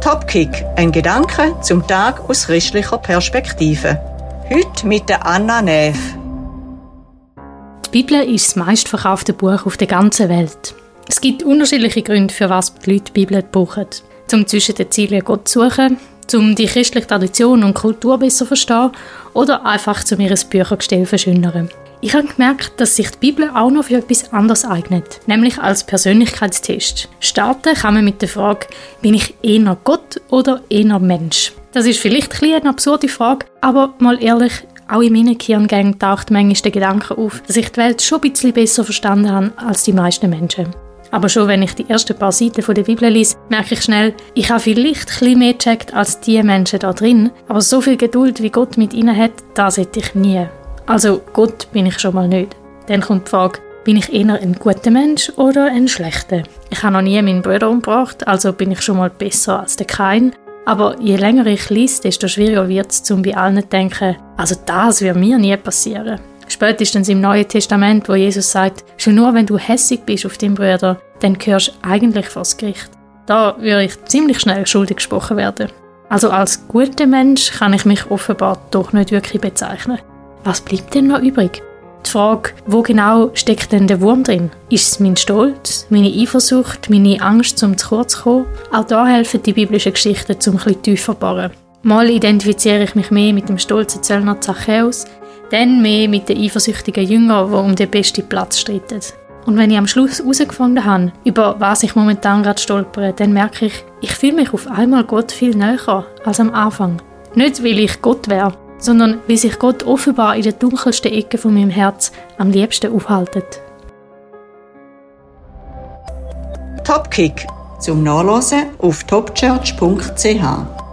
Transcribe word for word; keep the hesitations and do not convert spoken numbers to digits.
Topkick, ein Gedanke zum Tag aus christlicher Perspektive. Heute mit der Anna Neff. Die Bibel ist das meistverkaufte Buch auf der ganzen Welt. Es gibt unterschiedliche Gründe, für was die Leute die Bibel brauchen. Zum zwischen den Zielen Gott zu suchen, um die christliche Tradition und Kultur besser zu verstehen oder einfach um ihr Büchergestell zu verschönern. Ich habe gemerkt, dass sich die Bibel auch noch für etwas anderes eignet, nämlich als Persönlichkeitstest. Starten kann man mit der Frage, bin ich eher Gott oder eher Mensch? Das ist vielleicht ein bisschen eine absurde Frage, aber mal ehrlich, auch in meinen Gehirngängen taucht manchmal der Gedanke auf, dass ich die Welt schon ein bisschen besser verstanden habe als die meisten Menschen. Aber schon wenn ich die ersten paar Seiten der Bibel lese, merke ich schnell, ich habe vielleicht ein bisschen mehr gecheckt als die Menschen da drin, aber so viel Geduld, wie Gott mit ihnen hat, das hätte ich nie. Also Gott bin ich schon mal nicht. Dann kommt die Frage, bin ich eher ein guter Mensch oder ein schlechter? Ich habe noch nie meinen Bruder umgebracht, also bin ich schon mal besser als der Kain. Aber je länger ich lese, desto schwieriger wird es, um bei allen zu denken, also das wird mir nie passieren. Spätestens im Neuen Testament, wo Jesus sagt, schon nur wenn du hässig bist auf deinen Bruder, dann gehörst du eigentlich vor das Gericht. Da würde ich ziemlich schnell schuldig gesprochen werden. Also als guter Mensch kann ich mich offenbar doch nicht wirklich bezeichnen. Was bleibt denn noch übrig? Die Frage, wo genau steckt denn der Wurm drin? Ist es mein Stolz, meine Eifersucht, meine Angst, um zu kurz zu kommen? Auch da helfen die biblischen Geschichten, um ein bisschen tiefer zu bohren. Mal identifiziere ich mich mehr mit dem stolzen Zöllner Zachäus, dann mehr mit den eifersüchtigen Jüngern, die um den besten Platz streiten. Und wenn ich am Schluss herausgefunden habe, über was ich momentan gerade stolpere, dann merke ich, ich fühle mich auf einmal Gott viel näher als am Anfang. Nicht, weil ich Gott wäre, sondern weil sich Gott offenbar in der dunkelsten Ecke von meinem Herz am liebsten aufhält. Topkick zum Nachlesen auf topchurch punkt c h.